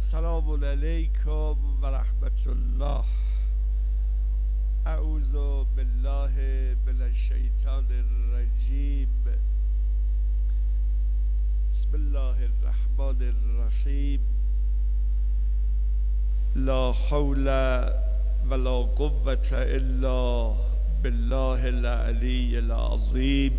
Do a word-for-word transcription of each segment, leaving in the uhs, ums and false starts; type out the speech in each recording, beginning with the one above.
السلام علیکم و رحمت الله. اعوذ بالله من الشیطان الرجیم. بسم الله الرحمن الرحیم. لا حول ولا قوة الا بالله العلی العظیم.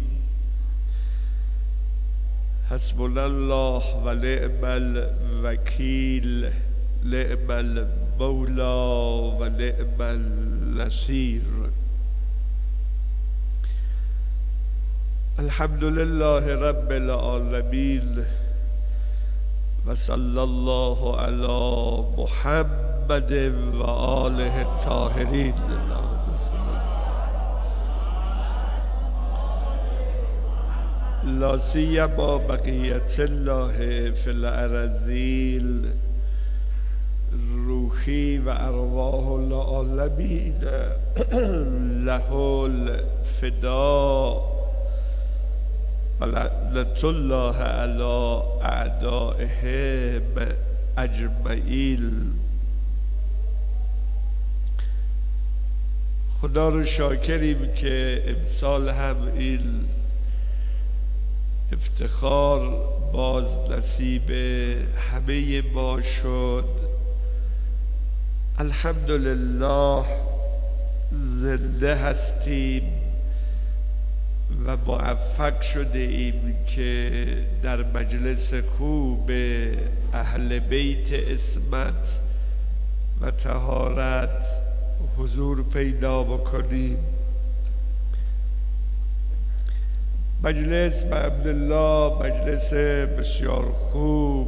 حسبنا الله و نعم الوکیل، نعم المولا و نعم النصیر. الحمد لله رب العالمین و صلی الله علی محمد و آله الطاهرین. لا سیما بقیت الله فی الارضین، روحی و ارواح العالمین له الفداء و لعنت الله علی اعدائهم اجمعین. خدا رو شاکریم که امسال هم این افتخار باز نصیب همه ما شد. الحمدلله زنده هستیم و موفق شده ایم که در مجلس خوب اهل بیت عصمت و طهارت حضور پیدا بکنیم. مجلس به عبدالله مجلس بسیار خوب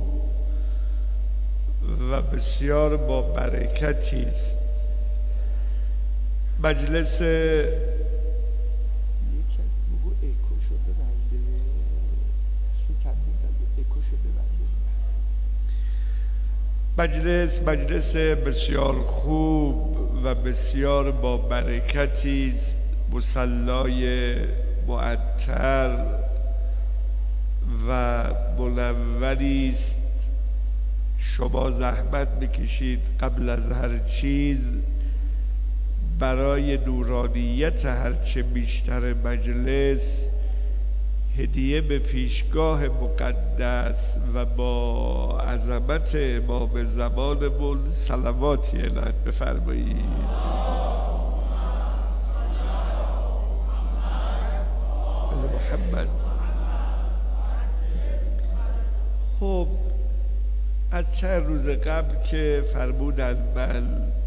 و بسیار با برکتی است. مجلس مجلس مجلس بسیار خوب و بسیار با برکتی است. مصلای معطر و منوری است. شما زحمت میکشید قبل از هر چیز برای نورانیت هرچه بیشتر مجلس هدیه به پیشگاه مقدس و با عظمت امام زمانمون صلواتی عنایت بفرمایید. محمد. خب از چند روز قبل که فرمودن من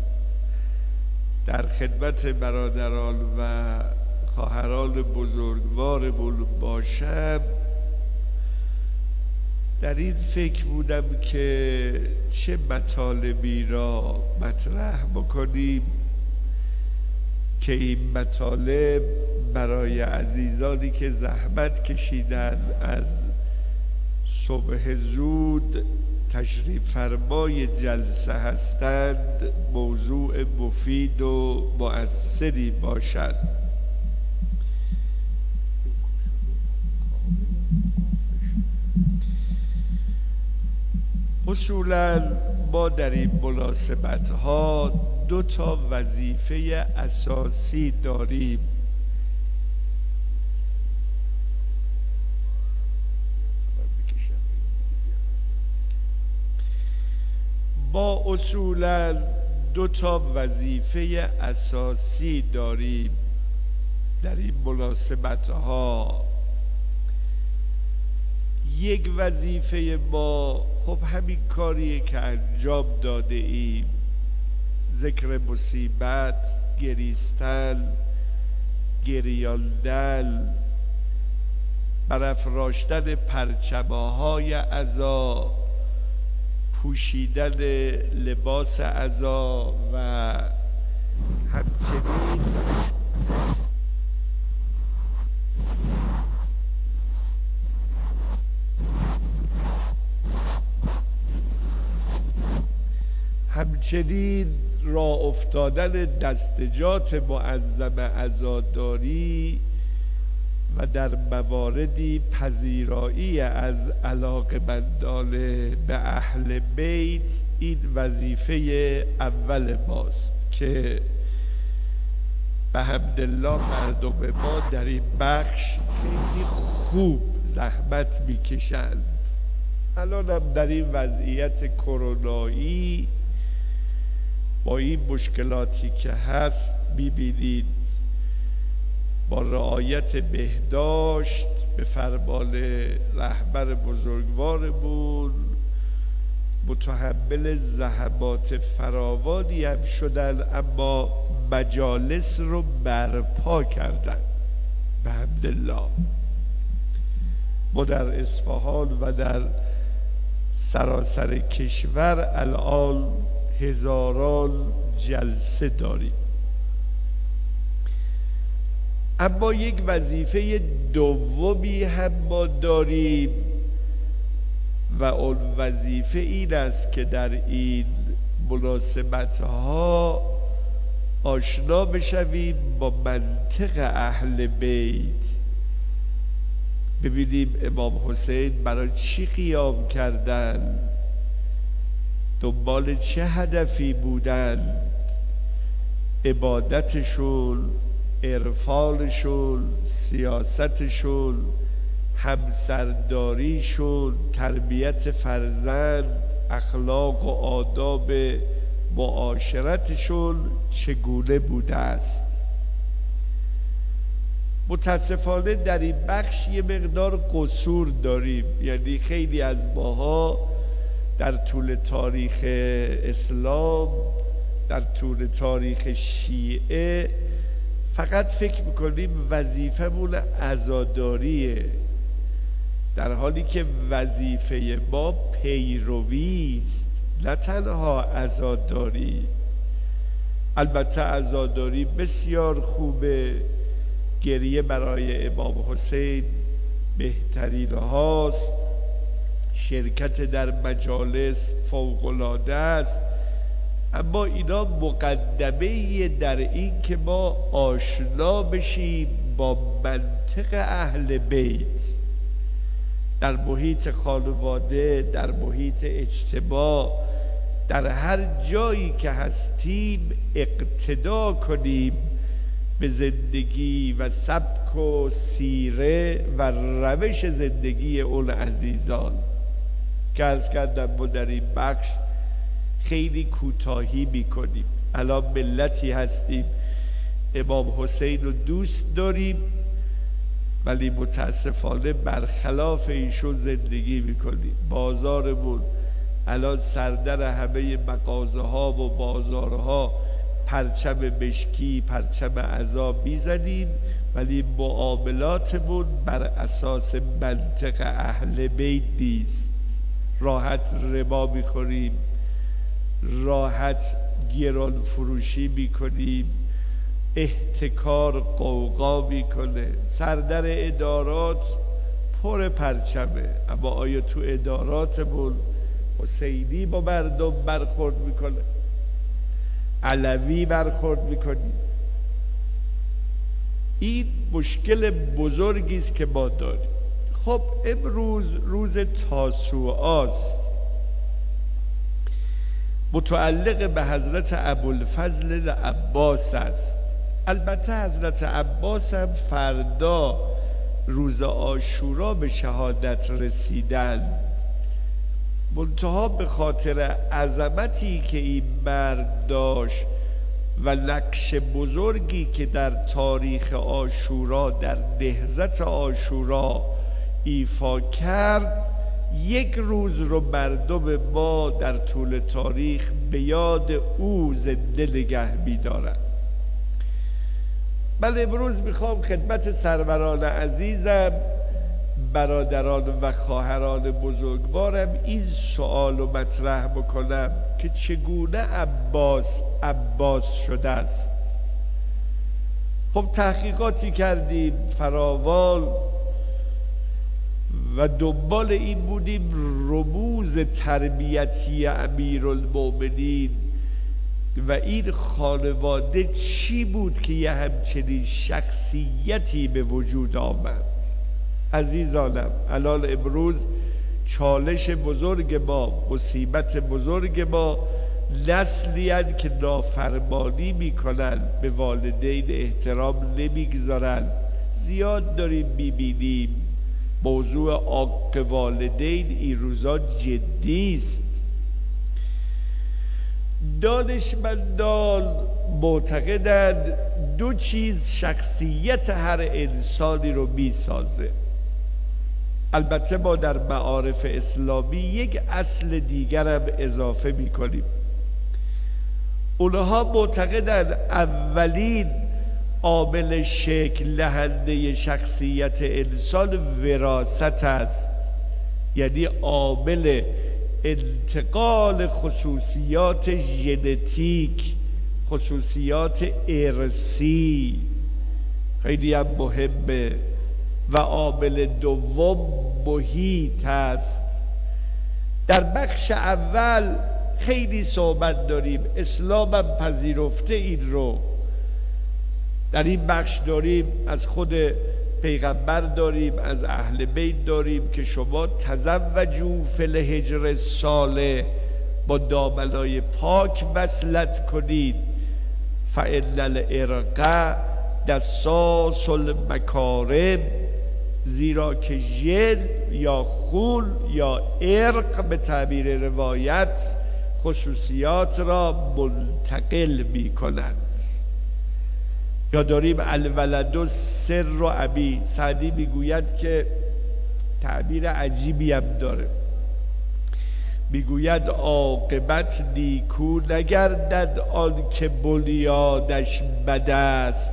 در خدمت برادران و خواهران بزرگوارمون باشم، در این فکر بودم که چه مطالبی را مطرح بکنیم که این مطالب برای عزیزانی که زحمت کشیدن از صبح زود تشریف فرمای جلسه هستند موضوع مفید و مؤثری باشد. اصولا ما در این مناسبت ها دو تا وظیفه اساسی داریم. ما اصولا دو تا وظیفه اساسی داریم در این مناسبت ها. یک وظیفه ما خب همین کاریه که انجام داده ایم، ذکر مصیبت، گریستن، گریاندن، برافراشتن پرچم‌های عزا، پوشیدن لباس عزا و همچنین همچنین راه افتادن دستجات معظم عزاداری و در مواردی پذیرایی از علاقه‌مندان به اهل بیت این وظیفه اول ماست که به حمدالله مردم ما در این بخش خیلی خوب زحمت میکشند. الان هم در این وضعیت کرونایی با این مشکلاتی که هست میبینید با رعایت بهداشت به فرمان رهبر بزرگوارمون متحمل زحمات فراوانی هم شدن، اما مجالس رو برپا کردن به حمدالله. ما در اصفهان و در سراسر کشور الان هزاران جلسه داریم. اما یک وظیفه دومی هم ما داریم و اون وظیفه این است که در این مناسبتها آشنا بشویم با منطق اهل بیت، ببینیم امام حسین برای چی قیام کردن، دنبال چه هدفی بودن، عبادتشون، عرفانشون، سیاستشون، همسرداریشون، تربیت فرزند، اخلاق و آداب معاشرتشون چگونه بوده است. متاسفانه در این بخش یه مقدار قصور داریم، یعنی خیلی از ماها در طول تاریخ اسلام، در طول تاریخ شیعه فقط فکر میکنیم وظیفمون عزاداریه، در حالی که وظیفه ما پیروی است، نه تنها عزاداری. البته عزاداری بسیار خوبه، گریه برای امام حسین بهترین هاست، شرکت در مجالس فوق‌العاده است، اما اینا مقدمه در این که ما آشنا بشیم با منطق اهل بیت در محیط خانواده، در محیط اجتماع، در هر جایی که هستیم اقتدا کنیم به زندگی و سبک و سیره و روش زندگی اون عزیزان که عرض کردم ما در این بخش خیلی کوتاهی میکنیم. الان ملتی هستیم امام حسین رو دوست داریم ولی متاسفانه برخلاف ایشون زندگی میکنیم. بازارمون الان سردر همه مغازه ها و بازارها پرچم مشکی، پرچم عزا میزنیم، ولی معاملاتمون بر اساس منطق اهل بیت نیست. راحت ربا میخوریم، راحت گران فروشی میکنیم، احتکار قوقا میکنه. سردر ادارات پر پرچمه، اما آیا تو اداراتمون حسینی با مردم برخورد میکنه؟ علوی برخورد میکنی؟ این مشکل بزرگی است که ما داریم. خب امروز روز تاسوعاست، متعلق به حضرت ابوالفضل عباس است. البته حضرت عباس هم فردا روز عاشورا به شهادت رسیدن، منتها به خاطر عظمتی که این مرد داشت و نقش بزرگی که در تاریخ عاشورا، در نهضت عاشورا ایفا کرد، یک روز رو مردم ما در طول تاریخ به یاد او زنده نگه می‌دارند. من امروز میخوام خدمت سروران عزیزم، برادران و خواهران بزرگوارم این سوال رو مطرح بکنم که چگونه عباس عباس شده است. خب تحقیقاتی کردیم فراوان و دنبال این بودیم رموز تربیتی امیرالمومنین و این خانواده چی بود که یه همچنین شخصیتی به وجود آمد؟ عزیزانم، الان امروز چالش بزرگ ما، مصیبت بزرگ ما، نسلی هستند که نافرمانی میکنن، به والدین احترام نمیگذارن. زیاد داریم میبینیم. موضوع عاق والدین این روزا جدی است. دانشمندان معتقدند دو چیز شخصیت هر انسانی رو میسازه. البته ما در معارف اسلامی یک اصل دیگر هم اضافه میکنیم. اونها معتقدند اولین عامل شکل دهنده شخصیت انسان وراثت است، یعنی عامل انتقال خصوصیات ژنتیک، خصوصیات ارثی، خیلی هم مهمه. و عامل دوم محیط است. در بخش اول خیلی صحبت داریم، اسلام هم پذیرفته این رو. در این بخش داریم از خود پیغمبر، داریم از اهل بیت، داریم که شما تزوجوا فی الحجر الصالح، با دامنای پاک وصلت کنید. فإن العرق دساس المکارم، زیرا که ژن یا خون یا عرق به تعبیر روایت خصوصیات را منتقل می کند. یا داریم الولد سر ابی. سعدی میگوید که تعبیر عجیبی هم داره، میگوید عاقبت نیکو نگردد آن که بنیادش بد است،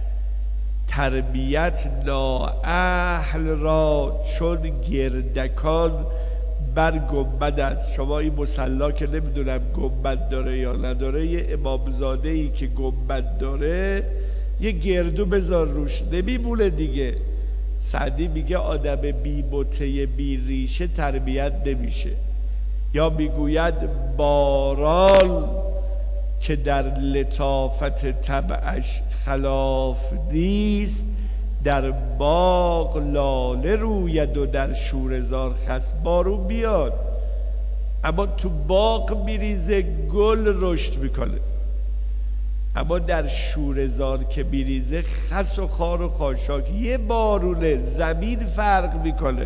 تربیت نااهل را چون گردکان بر گنبد است. شما این مصلا که نمیدونم گنبد داره یا نداره، یه امامزاده ای که گنبد داره یه گردو بذار روش، نمیمونه دیگه. سعدی میگه آدم بی بوته بی ریشه تربیت نمیشه. یا میگوید باران که در لطافت طبعش خلاف نیست، در باغ لاله روید و در شوره‌زار خس. بارون بیاد اما تو باغ میریزه، گل رشد میکنه، اما در شوره‌زار که میریزه خس و خار و خاشاک. یه بارونه، زمین فرق میکنه.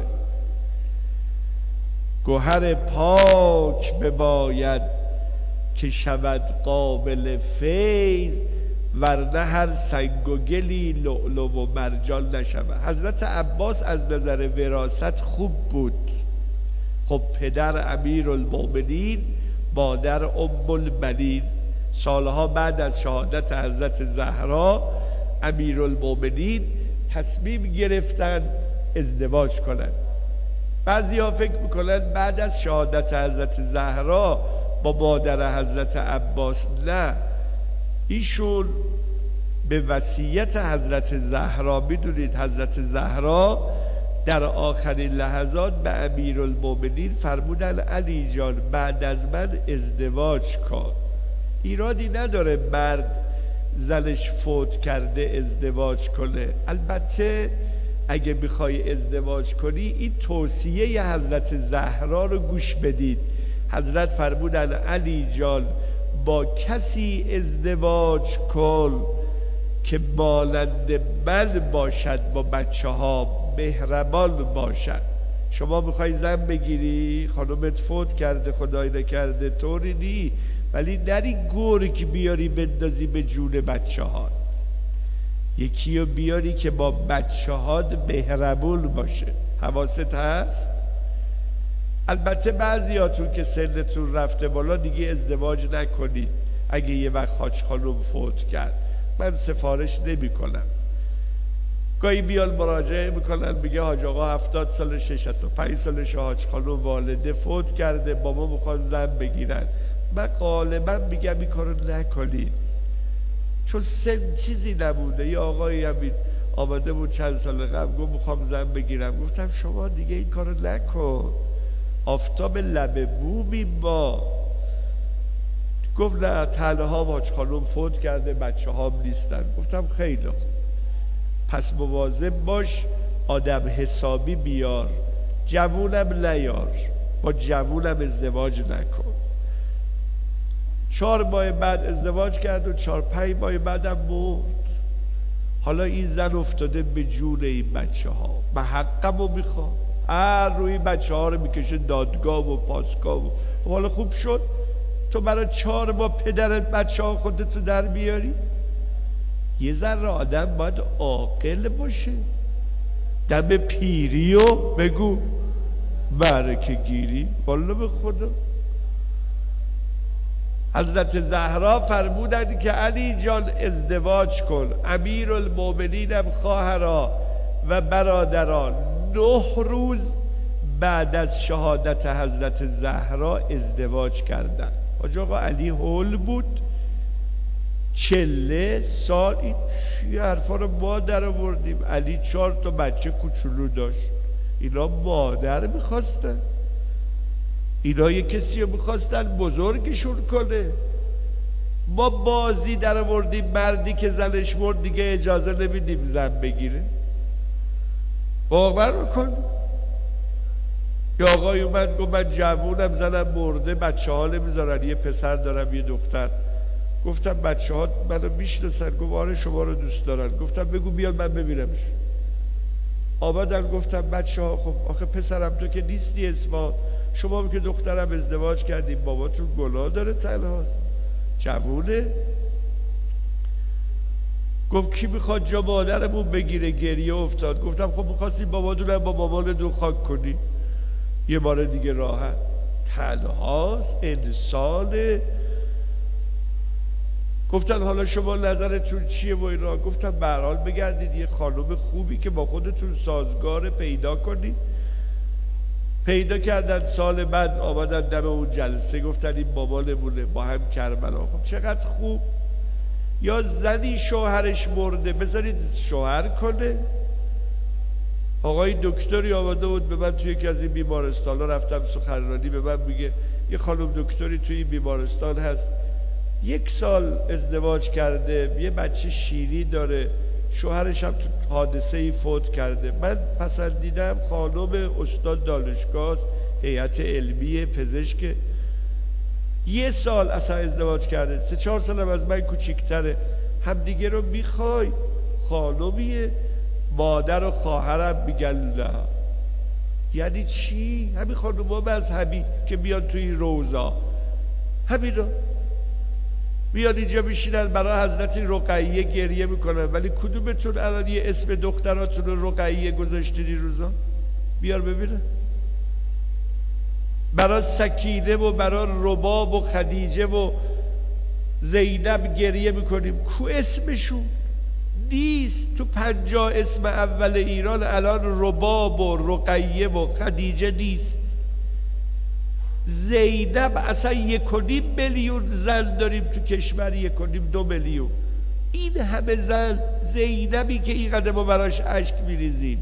گوهر پاک بباید که شود قابل فیض، ورنه هر سنگ و گلی لؤلؤ و مرجان نشود. حضرت عباس از نظر وراثت خوب بود. خب پدر امیرالمؤمنین، مادر ام البنین، سالها بعد از شهادت حضرت زهرا امیرالمؤمنین تصمیم گرفتن ازدواج کنن. بعضیا فکر میکنن بعد از شهادت حضرت زهرا با مادر حضرت عباس. نه، ایشون به وصیت حضرت زهرا، میدونید حضرت زهرا در آخرین لحظات به امیرالمؤمنین فرمودن علی جان بعد از من ازدواج کن. ایرادی نداره مرد زنش فوت کرده ازدواج کنه. البته اگه میخوای ازدواج کنی این توصیه حضرت زهرا رو گوش بدید. حضرت فرمودن علی جان با کسی ازدواج کن که مانند من باشد، با بچه ها مهربان باشد. شما میخوای زن بگیری، خانومت فوت کرده خدای نکرده طوری نی، ولی نری گرگ بیاری بندازی به جون بچه هات. یکی رو بیاری که با بچه هات مهربون باشه. حواست هست؟ البته بعضیاتون که سنتون رفته بالا دیگه ازدواج نکنید. اگه یه وقت حاج خانم فوت کرد، من سفارش نمی کنم. گاهی بیان مراجعه میکنن، میگه حاج آقا هفتاد سالشه، شصت و پنج سالشه، حاج خانم والده فوت کرده، بابا میخواد زن بگیرن. من غالبا میگم این کارو نکنید، چون سن چیزی نبوده. یه آقایی همین آمده بود چند سال قبل گفت میخوام زن بگیرم. گفتم شما دیگه این کارو نکن، آفتاب لبه بومی با گفت نه تنها حاج خانم فوت کرده، بچه هام نیستن. گفتم خیلی خوب، پس مواظب باش، آدم حسابی بیار، جوونم نیار، با جوونم ازدواج نکن. چهار ماه بعد ازدواج کرد و چهار پنج ماه بعدم مرد. حالا این زن افتاده به جون این بچه ها، من حقمو میخوام، هر روی بچه ها رو میکشه دادگاه و پاسگاه و حالا خوب شد تو برای چهار ماه پدرت بچه ها خودتو در بیاری؟ یه ذره آدم باید عاقل باشه. دم پیری و بگو برکه گیری، والا به خدا. حضرت زهرا فرمودند که علی جان ازدواج کن. امیرالمومنینم خواهرا و برادران نه روز بعد از شهادت حضرت زهرا ازدواج کردند. حاج آقا علی هول بود، چله سال این چی حرفا رو ما در آوردیم. علی چهار تا بچه کوچولو داشت، اینا مادر میخواستن، اینا یه کسی رو میخواستن بزرگشون کنه. ما بازی در آوردیم، مردی که زنش مرد دیگه اجازه نمیدیم زن بگیره. باور بکن. یا آقای اومد گفت من جوونم، زنم مرده، بچه ها نمیذارن، یه پسر دارم یه دختر. گفتم بچه ها منو میشناسن؟ گفت آره شما رو دوست دارن. گفتم بگو بیاد من ببینمش. آمدن گفتم بچه ها خب آخه پسرم تو که نیستی اسما، شما که دخترم ازدواج کردیم، باباتون گناه داره تنهاست، جوونه. گفت کی میخواد جا مادرمون بگیره؟ گریه افتاد. گفتم خب میخواستی باباتونم با مامان دو خاک کنی یه بار دیگه راحت. تنهاست، انسانه. گفتن حالا شما نظرتون چیه و اینا؟ گفتم به هر حال بگردید یه خانم خوبی که با خودتون سازگار پیدا کنید. پیدا کردن. سال بعد آمدن دم اون جلسه، گفتن این مامانمونه، با هم کربلا. خب چقدر خوب. یا زنی شوهرش مرده بذارید شوهر کنه. آقای دکتری آمده بود به من توی یکی از این بیمارستان ها، رفتم سخنرانی، به من میگه یه خانم دکتری توی این بیمارستان هست، یک سال ازدواج کرده، یه بچه شیری داره، شوهرش هم تو حادثه ای فوت کرده. من پسندیدم خانم استاد دانشگاه، هیئت علمی، پزشک، یه سال اصلا ازدواج کرده، سه چهار سالم از من کوچیکتره، همدیگه رو میخوای. خانمیه. مادر و خواهرم میگن نه. یعنی چی؟ همین خانوما مذهبی که بیان توی روزا، همینا بیان اینجا میشینن برای حضرت رقیه گریه میکنن، ولی کدومتون الان یه اسم دختراتون رو رقیه گذاشتین روزا؟ بیار ببینه. برای سکینه و برای رباب و خدیجه و زینب گریه میکنیم، کو اسمشون؟ نیست. تو پنجاه اسم اول ایران الان رباب و رقیه و خدیجه نیست. زینب اصلا یک و نیم میلیون زن داریم تو کشور، یک و نیم دو میلیون. این همه زن، زینبی که اینقدر ما براش اشک میریزیم،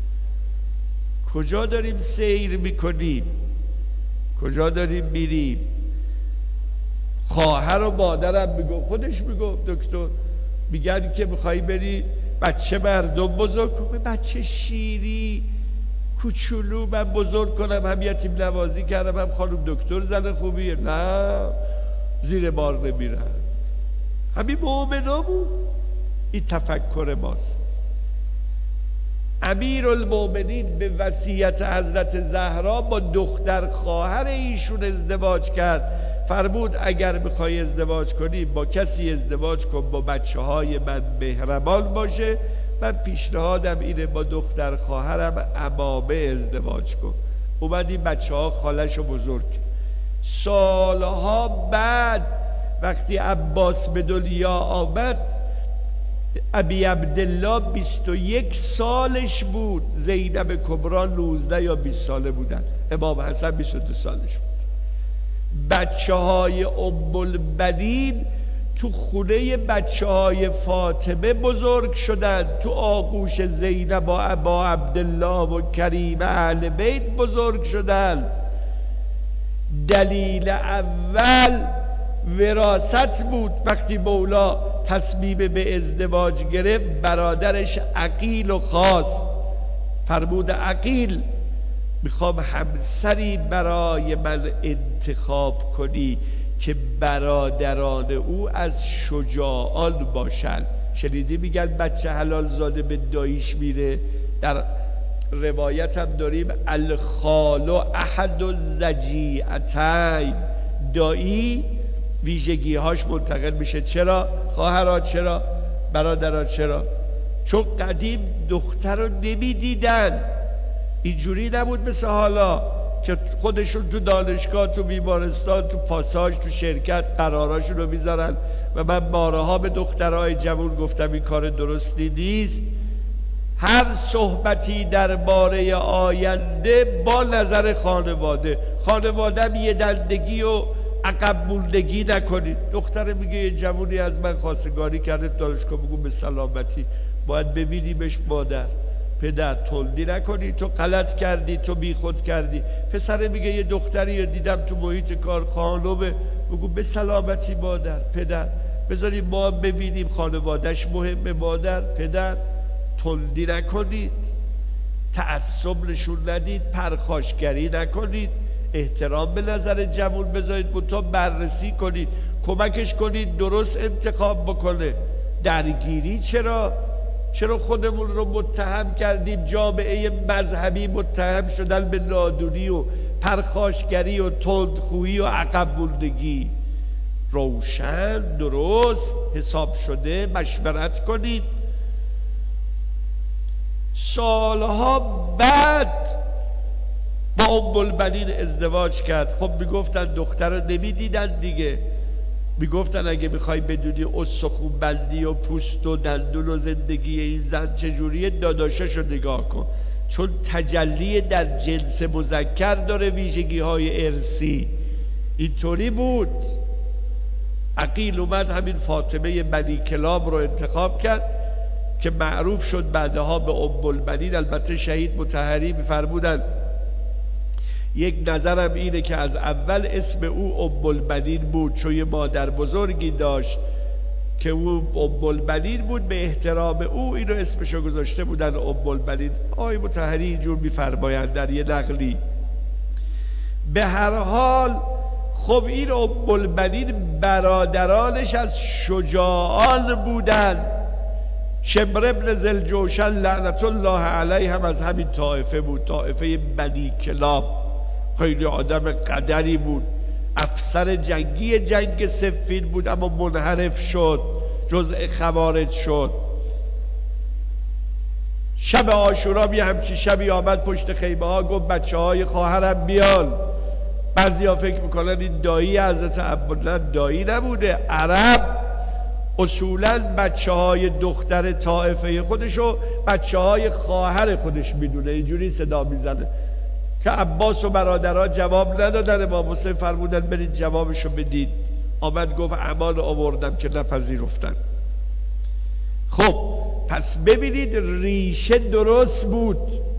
کجا داریم سیر میکنیم؟ کجا داریم میریم؟ خواهر و مادرم میگو، خودش میگو دکتر، میگن که میخوایی بری بچه مردم بزرگ کنی. بچه شیری کوچولو من بزرگ کنم؟ هم یتیم نوازی کردم، هم خانم دکتر زن خوبیه، نه زیر بار نمیرن. همین مؤمنامون. این تفکر ماست. امیرالمومنین به وصیت حضرت زهرا با دختر خواهر ایشون ازدواج کرد. فرمود اگر میخوای ازدواج کنی با کسی ازدواج کن با بچه های من مهربان باشه. من پیشنهادم اینه با دختر خواهرم عمامه ازدواج کن. اومد این بچه ها خالش بزرگ. سالها بعد وقتی عباس به دنیا آمد، ابی عبدالله بیست و یک سالش بود، زینب کبرا نوزده یا بیست ساله بودن، امام حسن بیست و دو سالش بود. بچه های ام البنین تو خونه بچه های فاطمه بزرگ شدن، تو آغوش زینب و ابا عبدالله و کریم اهل بیت بزرگ شدن. دلیل اول وراثت بود. وقتی مولا تصمیم به ازدواج گرفت برادرش عقیل و خواست، فرمود عقیل میخوام همسری برای من انتخاب کنی که برادران او از شجاعان باشند. شنیدی میگن بچه حلال زاده به داییش میره؟ در روایت هم داریم الخال احد الزجیعتین، دایی ویژگی هاش منتقل میشه. چرا؟ خواهرها چرا؟ برادرها چرا؟ چون قدیم دختر رو نمیدیدن، اینجوری نبود مثل حالا که خودشون تو دانشگاه، تو بیمارستان، تو پاساژ، تو شرکت قراراشون رو میذارن. و من بارها به دخترای جوان گفتم این کار درستی نیست. هر صحبتی درباره آینده با نظر خانواده، خانواده هم یه دندگی و عقب موندگی نکنید. دختر میگه یه جوونی از من خواستگاری کرده دانشگاه، بگو به سلامتی، باید ببینیمش. مادر پدر تندی نکنی، تو غلط کردی، تو بی خود کردی. پسر میگه یه دختری رو دیدم تو محیط کار خانومه، بگو به سلامتی مادر پدر، بذاریم ما هم ببینیم خانوادهش مهمه. مادر پدر تندی نکنید، تعصب نشون ندید، پرخاشگری نکنید، احترام به نظر جوون بذارید، منتها بررسی کنید، کمکش کنید درست انتخاب بکنه. درگیری چرا؟ چرا خودمون رو متهم کردیم؟ جامعه مذهبی متهم شدن به نادونی و پرخاشگری و تندخویی و عقب موندگی. روشن درست حساب شده مشورت کنید. سالها بعد با ام البنین ازدواج کرد. خب میگفتن دختر رو نمیدیدن دیگه، میگفتن اگه میخوای بدونی استخون بندی و پوست و دندون و زندگی این زن چجوریه، داداشش رو نگاه کن، چون تجلی در جنس مذکر داره ویژگی های ارثی. اینطوری بود. عقیل اومد همین فاطمه بنی کلاب رو انتخاب کرد که معروف شد بعدها به ام البنین. البته شهید مطهری میفرمودن یک نظرم اینه که از اول اسم او ام البنین بود، چون یه مادر بزرگی داشت که او ام البنین بود، به احترام او اینو اسمشو گذاشته بودن ام البنین. آقای مطهری اینجور میفرمایند در یه نقلی. به هر حال خب این ام البنین برادرانش از شجاعان بودن. شمر ابن ذوالجوشن لعنت الله علیه هم از همین طائفه بود، طائفه بنی کلاب. خیلی آدم قدری بود، افسر جنگی جنگ صفین بود، اما منحرف شد، جزء خوارج شد. شب عاشورا یه همچی شبی آمد پشت خیمه ها، گفت بچه های خواهرم بیان. بعضی ها فکر میکنن این دایی حضرت عبدالله، دایی نبوده. عرب اصولا بچه های دختر طائفه خودشو بچه های خواهر خودش میدونه، اینجوری صدا میزنه. که عباس و برادرها جواب ندادن، امام حسین فرمودن برید جوابشو بدید. آمد گفت امان آوردم که نپذیرفتن. خب پس ببینید ریشه درست بود.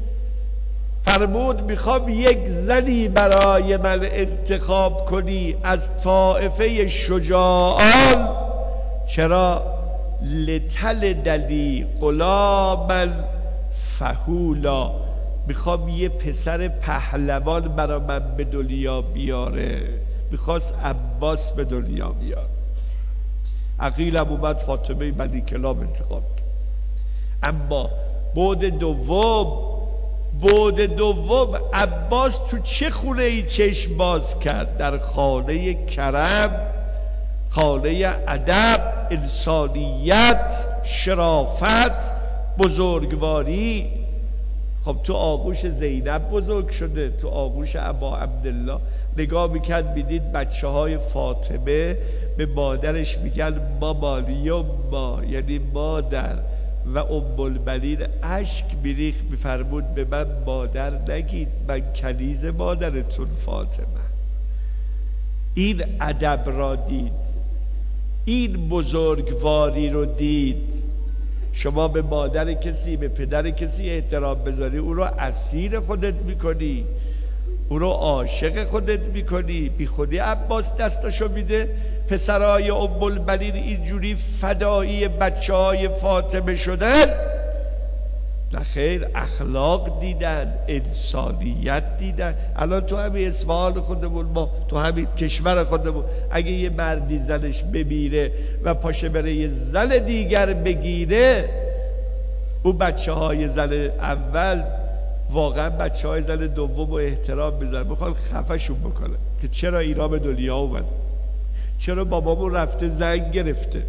فرمود میخوام یک زنی برای من انتخاب کنی از طائفه شجاعان. چرا؟ لتل دلی غلاما فهولا، میخوام یه پسر پهلوان برای من به دنیا بیاره. میخواست عباس به دنیا بیاره. عقیل هم اومد فاطمه بنی کلاب انتخاب کرد. اما بعد دوم بعد دوم عباس تو چه خونه ای چشم باز کرد؟ در خانه کرم، خانه ادب، انسانیت، شرافت، بزرگواری. خب تو آغوش زینب بزرگ شده، تو آغوش ابا عبدالله. نگاه میکرد میدید بچه های فاطمه به مادرش میگن مامانی ما، یعنی مادر. و ام البنین اشک میریخ، میفرمود به من مادر نگید، من کنیز مادرتون فاطمه. این ادب را دید، این بزرگواری رو دید. شما به مادر کسی، به پدر کسی احترام بذاری، او رو اسیر خودت میکنی، او رو عاشق خودت میکنی. بی خودی عباس دستشو میده. پسرای ام البنین اینجوری فدایی بچه های فاطمه شدن؟ نه خیر، اخلاق دیدن، انسانیت دیدن. الان تو همین اصفهان خودمون، ما تو همین کشور خودمون، اگه یه مردی زنش بمیره و پاشه بره یه زن دیگر بگیره، اون بچه های زن اول واقعا بچه های زن دوم و احترام میذارن، میخوان خفشون بکنن که چرا اینا به دنیا اومد، چرا بابامون رفته زن گرفته،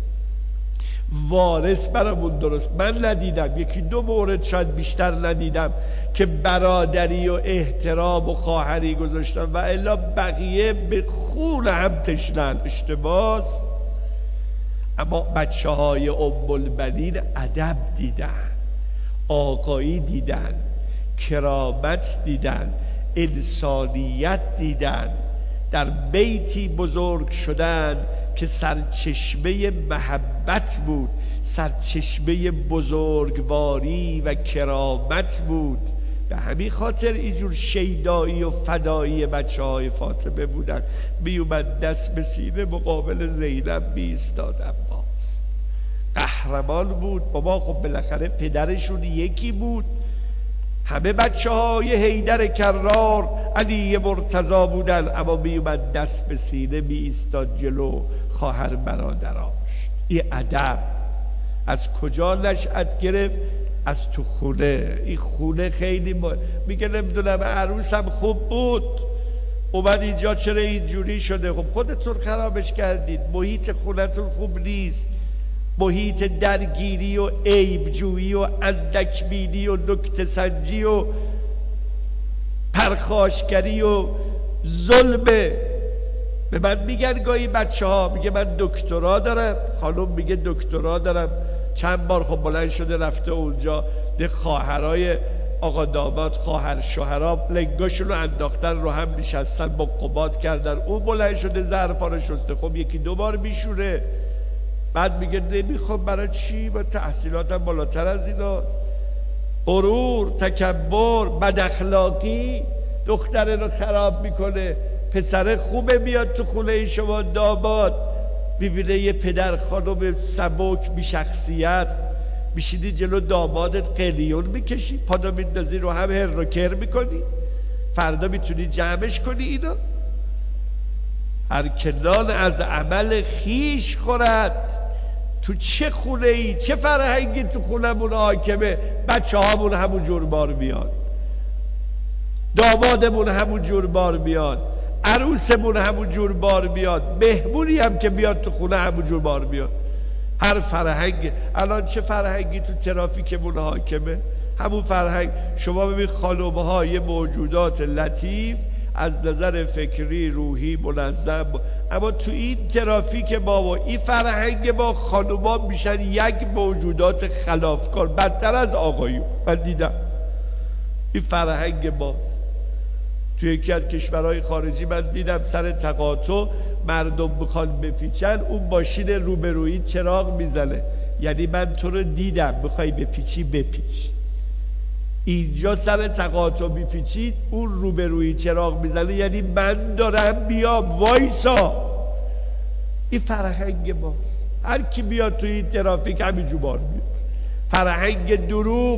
وارث برامون درست. من ندیدم، یکی دو مورد شاید بیشتر ندیدم که برادری و احترام و خواهری گذاشتن و الا بقیه به خون هم تشنن. اشتباهست. اما بچه های ام البنین ادب دیدن، آقایی دیدن، کرامت دیدن، انسانیت دیدن، در بیتی بزرگ شدن که سرچشمه محبت بود، سرچشمه بزرگواری و کرامت بود. به همین خاطر اینجور شیدایی و فدایی بچه های فاطمه بودن. می اومد دست به سینه مقابل زینب می ایستاد. عباس قهرمان بود. بابا خب بالاخره پدرشون یکی بود. همه بچه های حیدر کرار علی مرتضی بودن، اما می اومد دست به سینه می ایستاد جلو خواهر برادراش. این ادب از کجا نشأت گرفت؟ از تو خونه. این خونه خیلی ما... میگه نمیدونم عروسم خوب بود اومد اینجا چرا اینجوری شده؟ خب خودتون خرابش کردید. محیط خونتون خوب نیست، محیط درگیری و عیب جویی و اندکبینی و نکته سنجی و پرخاشگری و ظلمه. به من میگن گاهی بچه ها، میگه من دکترا دارم، خانم میگه دکترا دارم، چند بار خب بلند شده رفته اونجا، ده خواهرای آقا داماد، خواهر شوهرها لنگاشون رو انداختن رو هم نشستن با قباد کردن، اون بلند شده ظرفا رو شسته. خب یکی دو بار میشوره. بعد میگه نمیخوام. برای چی؟ با تحصیلاتم بالاتر از ایناست. غرور، تکبر، بد اخلاقی دختره رو خراب میکنه. پسر خوبه میاد تو خونه شما داماد، ببینه یه پدر خانم سبک بی شخصیت، میشینی جلو دامادت قلیون میکشی، پادا میندازی رو هم هر رو کر میکنی، فردا میتونی جمعش کنی. اینا هر کنان از عمل خیش خورد. تو چه خونه ای، چه فرهنگی تو خونمون حاکمه؟ بچه هامون همون جور بار میاد، دامادمون همون جور بار میاد، عروسمون همون جور بار میاد، مهمونی هم که بیاد تو خونه همون جور بار میاد. هر فرهنگ. الان چه فرهنگی تو ترافیکمون حاکمه؟ همون فرهنگ. شما ببین خانم‌های موجودات لطیف از نظر فکری روحی منظم، اما تو این ترافیک ما و این فرهنگ ما خانوما میشن یک موجودات خلافکار، بدتر از آقایون. من دیدم این فرهنگ ما تو یکی از کشورهای خارجی، من دیدم سر تقاطع مردم بخوان بپیچن، اون ماشین روبرویی چراغ میزنه، یعنی من تو رو دیدم بخوای بپیچی بپیچ. اینجا سر تقاطع میپیچید، اون روبرویی چراغ میزنه یعنی من دارم بیام وایسا. این فرهنگ ماست. هر کی بیاد توی این ترافیک همینجور بار میاد. فرهنگ دروغ،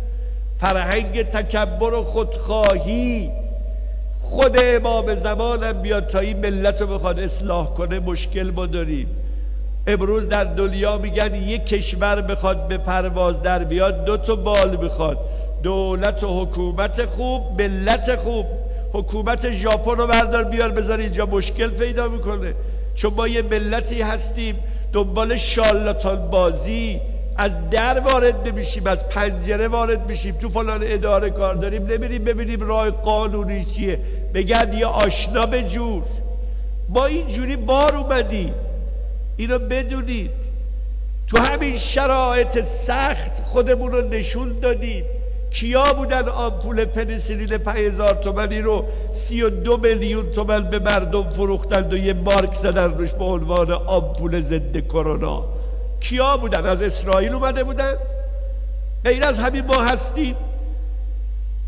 فرهنگ تکبر و خودخواهی. خود امام زمانم بیاد تا این ملت رو بخواد اصلاح کنه مشکل ما داریم. امروز در دنیا میگن یک کشور بخواد به پرواز در بیاد دو تا بال میخواد: دولت و حکومت خوب، ملت خوب. حکومت ژاپن رو بردار بیار بذار اینجا مشکل پیدا میکنه، چون ما یه ملتی هستیم دنبال شالاتان بازی، از در وارد نمیشیم، از پنجره وارد میشیم. تو فلان اداره کار داریم نمیریم ببینیم راه قانونی چیه، بگن یه آشنا به جور. ما اینجوری بار اومدیم. اینو بدونید. تو همین شرایط سخت خودمون رو نشون دادیم. کیا بودن آمپول پنیسیلین پنج هزار تومانی رو سی و دو میلیون تومن به مردم فروختند و یه مارک زدن روش به عنوان آمپول ضد کرونا؟ کیا بودن؟ از اسرائیل اومده بودن؟ غیر از همین ما هستیم.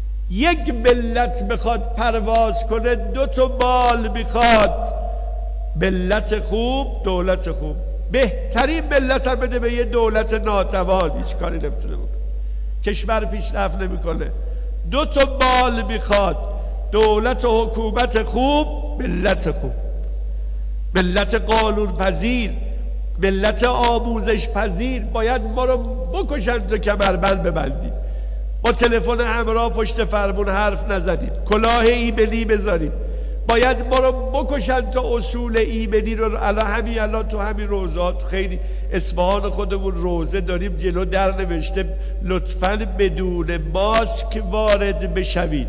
یک ملت بخواد پرواز کنه دو تا بال میخواد. ملت خوب دولت خوب. بهترین ملت هم بده به یه دولت ناتوان، هیچ کاری نمیتونه بکنه، کشور پیشرفت نمیکنه. دو تا بال میخواد، دولت و حکومت خوب، ملت خوب، ملت قانون پذیر، ملت آموزش پذیر. باید ما رو بکشن تا کمربند ببندیم، با تلفن همراه پشت فرمون حرف نزنیم، کلاه ایمنی بذاریم. باید ما رو بکشن تا اصول ایمنی رو الان همین الان تو همین روزات خیلی اصفهان خودمون روزه داریم جلو در نوشته لطفاً بدون ماسک وارد بشوید،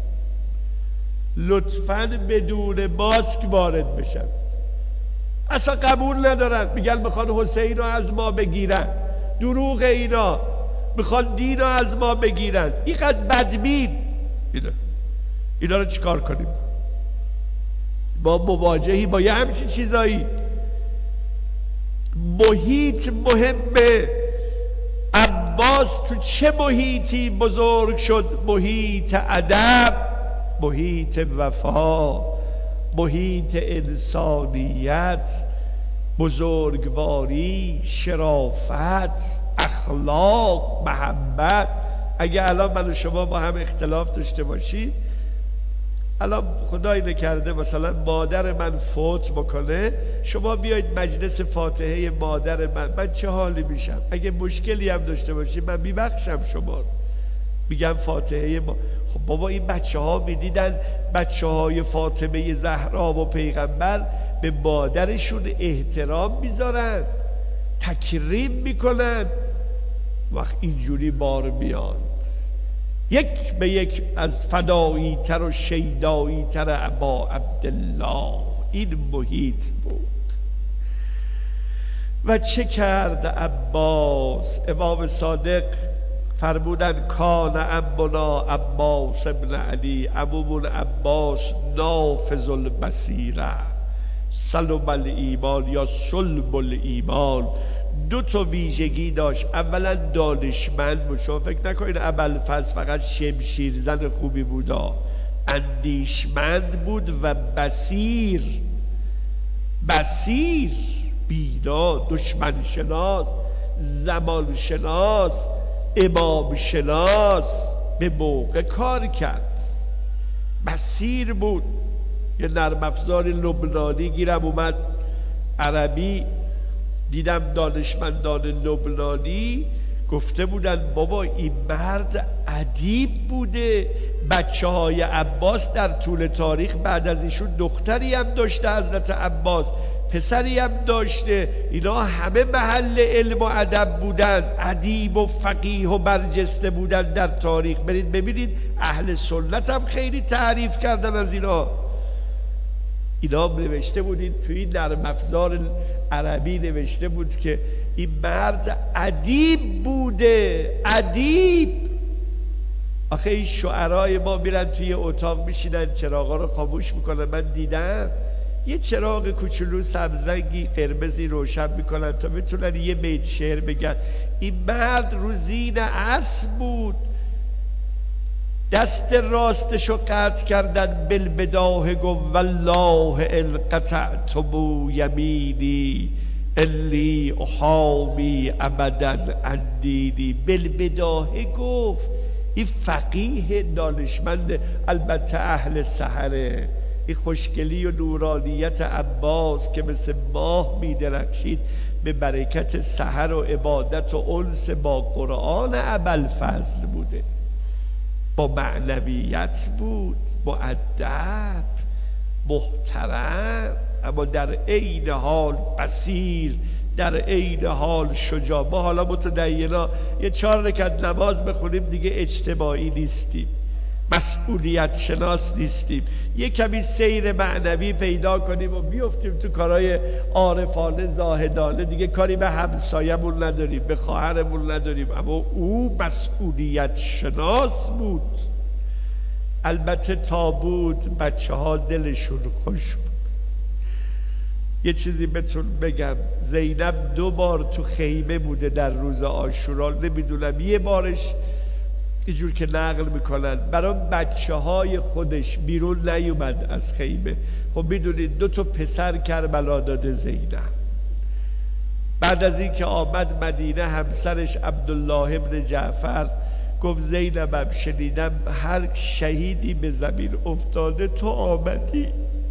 لطفاً بدون ماسک وارد بشوید. اصلا قبول ندارن، میگن میخوان حسین رو از ما بگیرن. دروغ اینا، میخوان دین رو از ما بگیرن. اینقدر بدبین اینا اینا رو چیکار کنیم؟ با مواجهی با یه همچین چیزایی. محیط مهمه. عباس تو چه محیطی بزرگ شد؟ محیط ادب، محیط وفا، محیط انسانیت، بزرگواری، شرافت، اخلاق، محبت. اگه الان من و شما با هم اختلاف داشته باشیم، الان خدایی نکرده مثلا مادر من فوت بکنه، شما بیاید مجلس فاتحه مادر من، من چه حالی میشم؟ اگه مشکلی هم داشته باشیم من میبخشم شما رو، میگم فاتحه ما. خب بابا این بچه ها میدیدن بچه های فاطمه زهرا و پیغمبر به مادرشون احترام میذارن، تکریم میکنن. وقت اینجوری بار میاد، یک به یک از فدایی تر و شیدایی تر ابا عبدالله این محیط بود. و چه کرد عباس؟ امام صادق فرمودن کان عمنا عباس ابن علی، عمومون عباس نافذ البصیره سلم الایمان یا سلم الایمان. دو تا ویژگی داشت. اولا دانشمند بود. شما فکر نکنید ابوالفضل فقط شمشیر زن خوبی بودا، اندیشمند بود و بصیر، بصیر، بینا، دشمن شناس، زمان شناس، امام شناس، به موقع کار کرد، بصیر بود. یه نرم افزار لبنانی گیرم اومد عربی، دیدم دانشمندان لبنانی گفته بودن بابا این مرد ادیب بوده. بچه های عباس در طول تاریخ بعد از ایشون دختری هم داشته حضرت عباس، پسری هم داشته، اینا همه محل علم و ادب بودن، ادیب و فقیه و برجسته بودن در تاریخ. برید ببینید اهل سنت هم خیلی تعریف کردن از اینا. اینا نوشته بودین توی این نرم افزار عربی نوشته بود که این مرد ادیب بوده، ادیب. آخه این شعرای ما میرن توی اتاق میشینن چراغا رو خاموش میکنن. من دیدم یه چراغ کوچولو سبزرنگی قرمزی روشن میکنن تا بتونن یه بیت شعر بگن. این مرد رو زین اسب بود، دست راستشو قطع کردن بالبداه، گو والله القطعتم یمینی الی احامی ابدا اندینی. بالبداه گفت. این فقیه دانشمند، البته اهل سحره. این خوشگلی و نورانیت عباس که مثل ماه میدرخشید به برکت سحر و عبادت و انس با قرآن ابوالفضل بوده. با معنویت بود، مؤدب، محترم، اما در عین حال بصیر، در عین حال شجاع. ما حالا متدینا یه چهار رکعت نماز بخونیم دیگه اجتماعی نیستیم، مسئولیت شناس نیستیم. یه کمی سیر معنوی پیدا کنیم و بیفتیم تو کارهای عارفانه زاهدانه، دیگه کاری به همسایمون نداریم، به خواهرمون نداریم. اما او مسئولیت شناس بود. البته تا بود بچه ها دلشون خوش بود. یه چیزی بهتون بگم، زینب دو بار تو خیمه بوده در روز عاشورا، نمیدونم یه بارش اینجور که نقل میکنن برای بچه های خودش بیرون نیومد از خیمه. خب میدونید دو تا پسر کربلا داده زینب. بعد از این که آمد مدینه همسرش عبدالله ابن جعفر گفت زینبم شنیدم هر شهیدی به زمین افتاده تو آمدی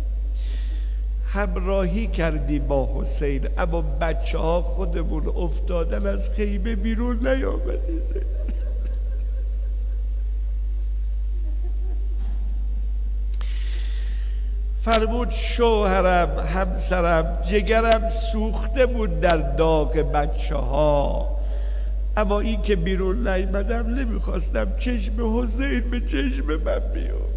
همراهی کردی با حسین، اما بچه ها خودمون افتادن از خیمه بیرون نیامدی زینب. فرمود شوهرم همسرم جگرم سوخته بود در داغ بچه ها، اما این که بیرون نیامدم نمیخواستم چشم حسین به چشم من بیفته.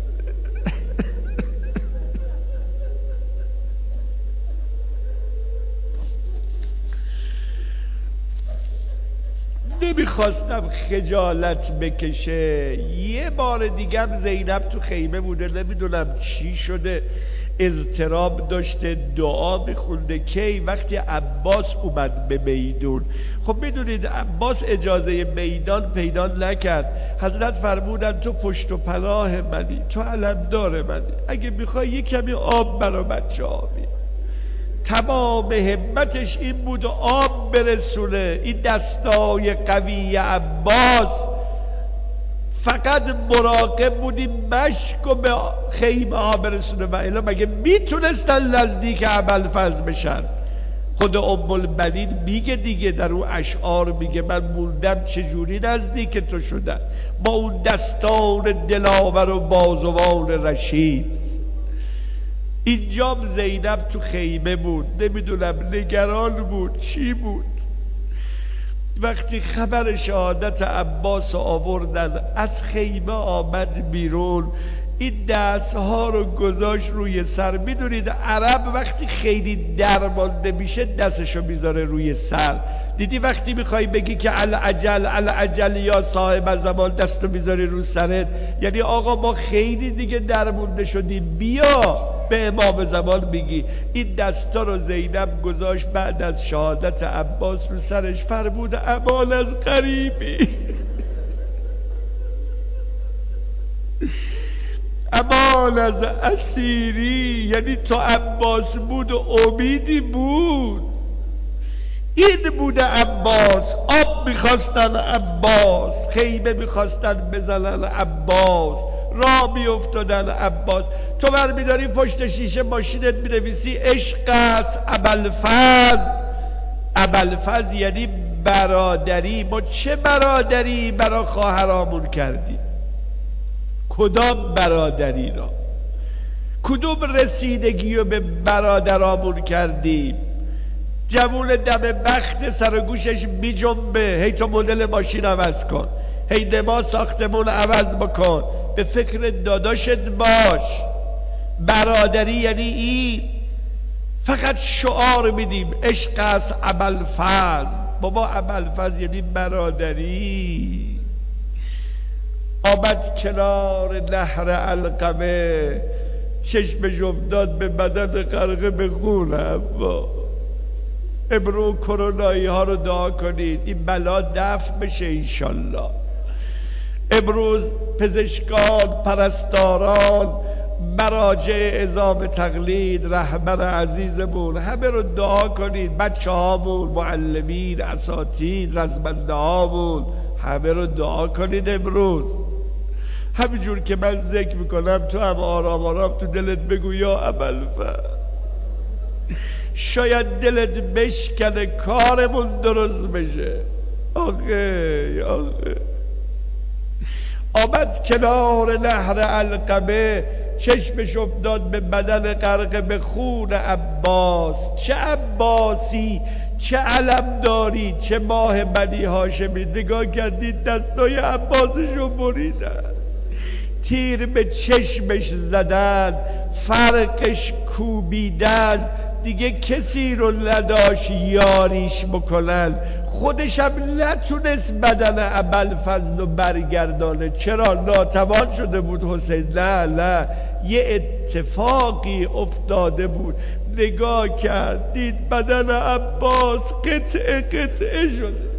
نمیخواستم خجالت بکشه. یه بار دیگه هم زینب تو خیمه بوده، نمیدونم چی شده، اضطراب داشته، دعا میخونده. کی؟ وقتی عباس اومد به میدون. خب میدونید عباس اجازه میدان پیدا نکرد. حضرت فرمودن تو پشت و پناه منی، تو علمدار منی، اگه میخوای یه کمی آب برا بچه آبی. تمام همتش این بود آب برسونه. این دستای قوی عباس فقط مراقب بودی مشک و به خیمه ها برسونه و الا مگه میتونستن نزدیک ابوالفضل بشن؟ خود ام البنین میگه دیگه، در اون اشعار میگه من موندم چجوری نزدیک تو شدن با اون دستان دلاور و بازوان رشید. اینجام زینب تو خیمه بود، نمیدونم نگران بود چی بود. وقتی خبر شهادت عباس آوردن از خیمه آمد بیرون، این دستها رو گذاشت روی سر. میدونید عرب وقتی خیلی درمانده میشه دستشو میذاره روی سر. دیدی وقتی میخوای بگی که العجل العجل یا صاحب زمان دستو میذاری رو سرت، یعنی آقا ما خیلی دیگه درمونده شدیم، بیا به امام زمان میگی. این دستا رو زینب گذاشت بعد از شهادت عباس رو سرش، فرمود امان از غریبی، امان از اسیری. یعنی تو عباس بود و امیدی بود. این بوده عباس. آب میخواستن عباس، خیمه میخواستن بزنن عباس، راه میافتادن عباس. تو برمیداری پشت شیشه ماشینت مینویسی عشق است ابوالفضل. ابوالفضل یعنی برادری. ما چه برادری برا خواهرامون کردیم؟ کدام برادری را؟ کدوم رسیدگی رو به برادرامون کردیم؟ جوون دم بخت سر گوشش بی جنبه، هی تو مدل ماشین عوض کن، هی نما ساختمون عوض بکن، به فکر داداشت باش. برادری یعنی این. فقط شعار میدیم عشق است ابوالفضل. بابا ابوالفضل یعنی برادری. آمد کنار نهر علقمه، چشمش افتاد به بدن غرقه به خون. اما امرو کرونایی ها رو دعا کنید این بلا دفع بشه انشالله. امروز پزشکان، پرستاران، مراجع عظام تقلید، رهبر عزیزمون، همه رو دعا کنید. بچه هامون، معلمین، اساتید، رزمنده هامون، همه رو دعا کنید. امروز همینجور که من ذکر میکنم تو هم آرام آرام تو دلت بگو یا ابوالفضل. شاید دلت بشکنه کارمون درست بشه. آخه آخه آمد کنار نهر علقمه، چشمش افتاد به بدن غرق به خون عباس. چه عباسی، چه علمداری، چه ماه بنی هاشمی. نگاه کردید دستای عباسشو بریدن، تیر به چشمش زدن، فرقش کوبیدن، دیگه کسی رو نداشت یاریش بکنن. خودش هم نتونست بدن ابوالفضل رو برگردانه. چرا؟ ناتوان شده بود حسین. نه نه، یه اتفاقی افتاده بود. نگاه کرد دید بدن عباس قطعه قطعه شده.